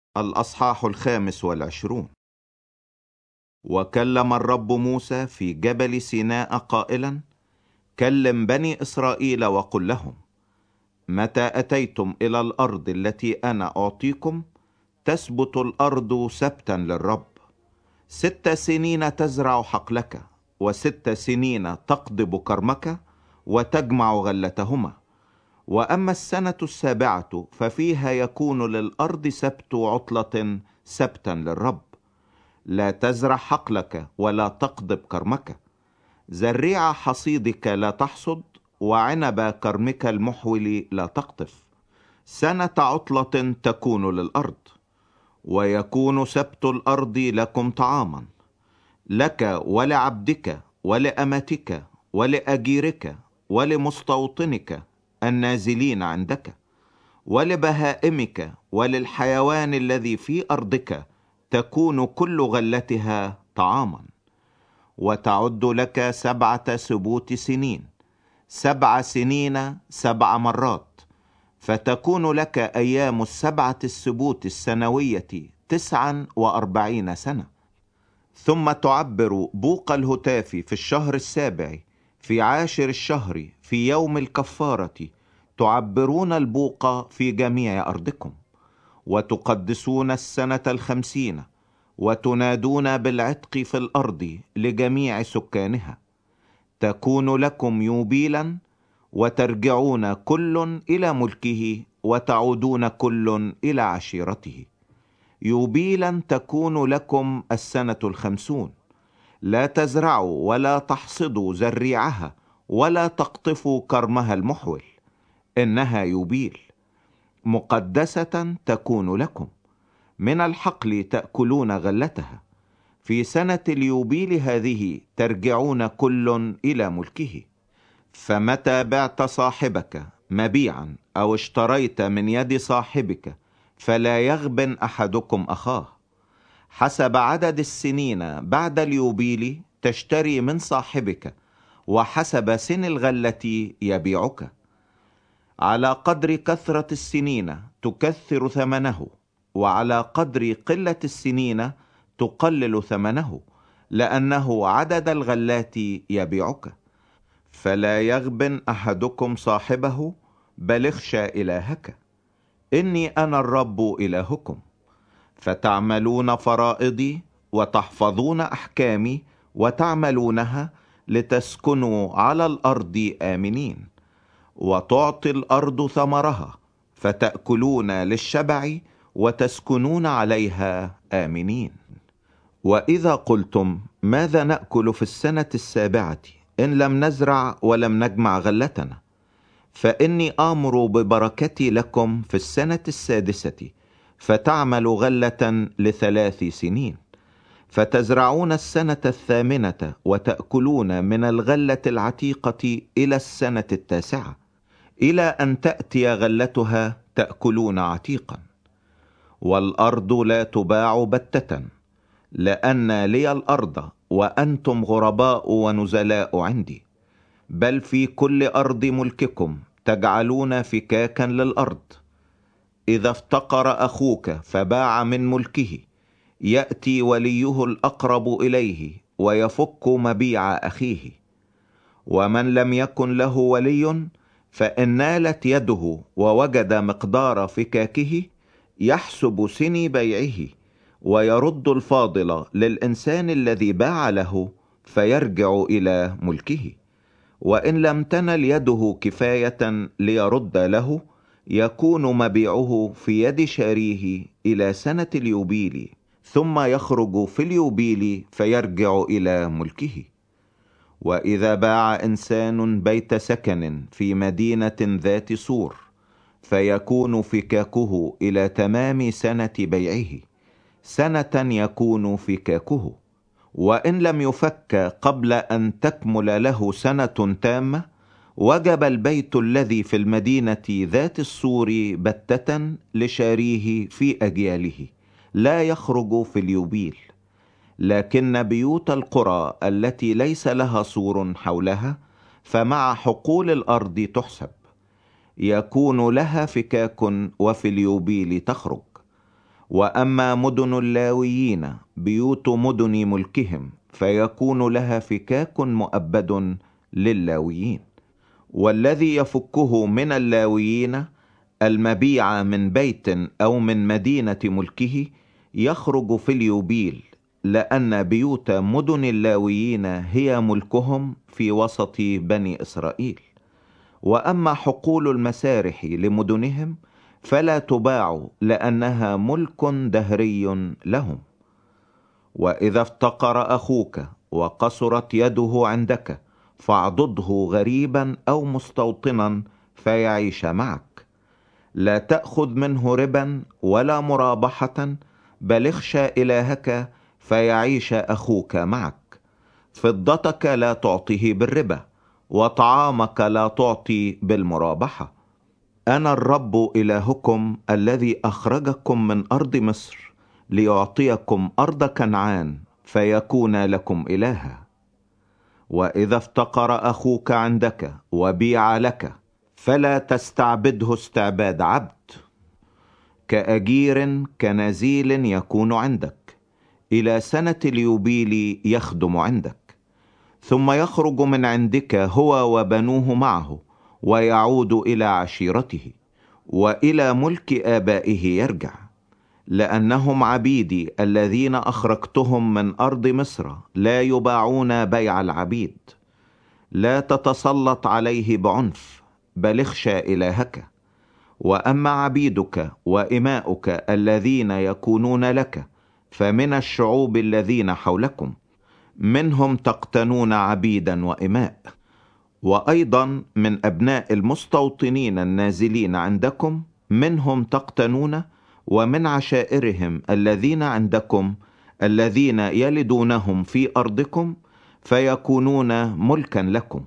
الأصحاح 25. وكلم الرب موسى في جبل سيناء قائلا: كلم بني إسرائيل وقل لهم: متى أتيتم إلى الأرض التي أنا أعطيكم، تثبت الأرض سبتا للرب. 6 سنين تزرع حقلك، و6 سنين تقضب كرمك وتجمع غلتهما. وأما السنة 7 ففيها يكون للأرض سبت عطلة سبتا للرب. لا تزرع حقلك ولا تقضب كرمك، زريع حصيدك لا تحصد، وعنب كرمك المحول لا تقطف. سنة عطلة تكون للأرض. ويكون سبت الأرض لكم طعاما، لك ولعبدك ولأمتك ولأجيرك ولمستوطنك النازلين عندك، ولبهائمك وللحيوان الذي في أرضك، تكون كل غلتها طعاما. وتعد لك 7 سبوت سنين، 7 سنين 7 مرات، فتكون لك أيام 7 السبوت السنوية 49 سنة. ثم تعبر بوق الهتاف في الشهر 7 في 10 الشهر في يوم الكفارة، تعبرون البوق في جميع أرضكم. وتقدسون السنة 50، وتنادون بالعتق في الأرض لجميع سكانها. تكون لكم يوبيلا، وترجعون كل إلى ملكه، وتعودون كل إلى عشيرته. يوبيلا تكون لكم السنة 50. لا تزرعوا ولا تحصدوا زريعها، ولا تقطفوا كرمها المحول، إنها يوبيل مقدسة تكون لكم. من الحقل تأكلون غلتها. في سنة اليوبيل هذه ترجعون كل إلى ملكه. فمتى بعت صاحبك مبيعا أو اشتريت من يد صاحبك، فلا يغبن أحدكم أخاه. حسب عدد السنين بعد اليوبيل تشتري من صاحبك، وحسب سن الغلة يبيعك. على قدر كثرة السنين تكثر ثمنه، وعلى قدر قلة السنين تقلل ثمنه، لأنه عدد الغلات يبيعك. فلا يغبن أحدكم صاحبه، بل اخشى إلهك. إني أنا الرب إلهكم. فتعملون فرائضي، وتحفظون أحكامي، وتعملونها لتسكنوا على الأرض آمنين. وتعطي الأرض ثمرها، فتأكلون للشبع، وتسكنون عليها آمنين. وإذا قلتم: ماذا نأكل في السنة 7 إن لم نزرع ولم نجمع غلتنا؟ فإني آمر ببركتي لكم في السنة 6، فتعمل غلة ل3 سنين. فتزرعون السنة 8 وتأكلون من الغلة العتيقة إلى السنة 9، إلى أن تأتي غلتها تأكلون عتيقا. والأرض لا تباع بتة، لأن لي الأرض وأنتم غرباء ونزلاء عندي. بل في كل أرض ملككم تجعلون فكاكا للأرض. إذا افتقر أخوك فباع من ملكه، يأتي وليه الأقرب إليه ويفك مبيع أخيه. ومن لم يكن له ولي، فإن نالت يده ووجد مقدار فكاكه، يحسب سني بيعه، ويرد الفاضل للإنسان الذي باع له، فيرجع إلى ملكه. وإن لم تنل يده كفاية ليرد له، يكون مبيعه في يد شاريه إلى سنة اليوبيل، ثم يخرج في اليوبيل فيرجع إلى ملكه. وإذا باع إنسان بيت سكن في مدينة ذات سور، فيكون فكاكه إلى تمام سنة بيعه، سنة يكون فكاكه. وإن لم يفك قبل أن تكمل له سنة تامة، وجب البيت الذي في المدينة ذات السور بتة لشاريه في أجياله، لا يخرج في اليوبيل. لكن بيوت القرى التي ليس لها سور حولها، فمع حقول الأرض تحسب، يكون لها فكاك وفي اليوبيل تخرج. وأما مدن اللاويين بيوت مدن ملكهم، فيكون لها فكاك مؤبد للاويين. والذي يفكه من اللاويين المبيع من بيت أو من مدينة ملكه يخرج في اليوبيل، لأن بيوت مدن اللاويين هي ملكهم في وسط بني إسرائيل. وأما حقول المسارح لمدنهم فلا تباع، لأنها ملك دهري لهم. وإذا افتقر أخوك وقصرت يده عندك، فاعضده غريبا أو مستوطنا فيعيش معك. لا تأخذ منه ربا ولا مرابحة، بل اخشى إلهك فيعيش أخوك معك. فضتك لا تعطيه بالربا، وطعامك لا تعطي بالمرابحة. أنا الرب إلهكم الذي أخرجكم من أرض مصر ليعطيكم أرض كنعان فيكون لكم إلها. وإذا افتقر أخوك عندك وبيع لك، فلا تستعبده استعباد عبد، كأجير كنزيل يكون عندك، إلى سنة اليوبيل يخدم عندك. ثم يخرج من عندك هو وبنوه معه، ويعود إلى عشيرته وإلى ملك آبائه يرجع، لأنهم عبيدي الذين أخرجتهم من أرض مصر، لا يباعون بيع العبيد. لا تتسلط عليه بعنف، بل اخشى إلهك. وأما عبيدك وإماؤك الذين يكونون لك فمن الشعوب الذين حولكم، منهم تقتنون عبيدا وإماء. وأيضا من أبناء المستوطنين النازلين عندكم منهم تقتنون، ومن عشائرهم الذين عندكم الذين يلدونهم في أرضكم، فيكونون ملكا لكم،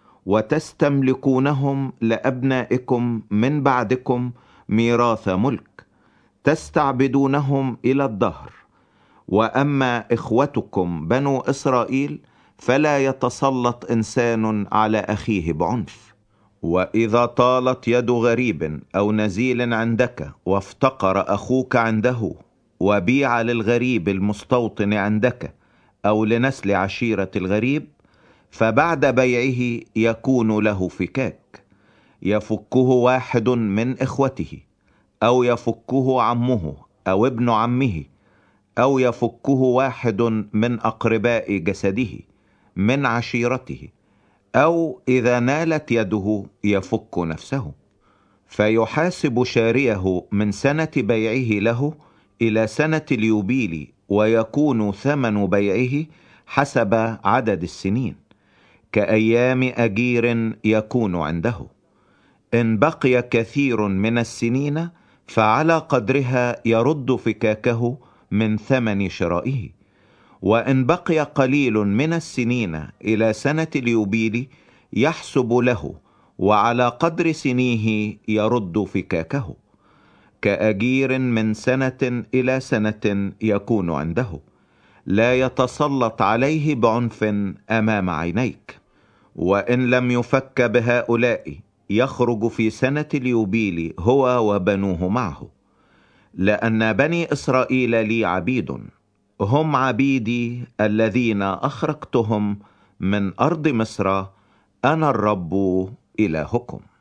وتستملكونهم لأبنائكم من بعدكم ميراث ملك، تستعبدونهم إلى الدهر. وأما إخوتكم بنو إسرائيل فلا يتسلط إنسان على أخيه بعنف. وإذا طالت يد غريب أو نزيل عندك وافتقر أخوك عنده، وبيع للغريب المستوطن عندك أو لنسل عشيرة الغريب، فبعد بيعه يكون له فكاك، يفكه واحد من إخوته، أو يفكه عمه أو ابن عمه، أو يفكه واحد من أقرباء جسده من عشيرته، أو إذا نالت يده يفك نفسه. فيحاسب شاريه من سنة بيعه له إلى سنة اليوبيل، ويكون ثمن بيعه حسب عدد السنين، كأيام أجير يكون عنده. إن بقي كثير من السنين فعلى قدرها يرد فكاكه من ثمن شرائه. وإن بقي قليل من السنين إلى سنة اليوبيل يحسب له، وعلى قدر سنيه يرد فكاكه، كأجير من سنة إلى سنة يكون عنده، لا يتسلط عليه بعنف أمام عينيك. وإن لم يفك بهؤلاء يخرج في سنة اليوبيل هو وبنوه معه، لأن بني إسرائيل لي عبيد، هم عبيدي الذين أخرجتهم من أرض مصر. أنا الرب إلهكم.